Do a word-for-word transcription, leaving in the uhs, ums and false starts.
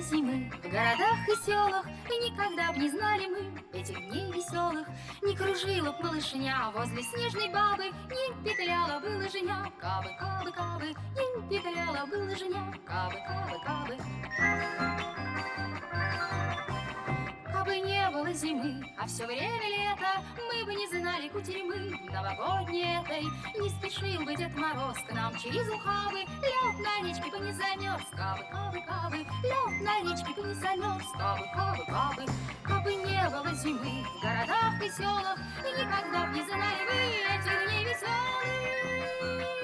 было зимы в городах и селах, и никогда б не знали мы этих дней веселых. Не кружила б малышня возле снежной бабы, не петляла бы лыжня, кабы, кабы, кабы, не петляла бы лыжня, кабы, кабы, кабы. Кабы не было зимы, а все время лето, мы бы не знали кутерьмы новогодней этой. Не спешил бы Дед Мороз к нам через ухабы, лед на речке бы не замерз, кабы, кабы, кабы, лед на речке бы не замерз, кабы, кабы, кабы. Кабы не было зимы в городах и селах, и никогда б не знали мы этих дней веселых.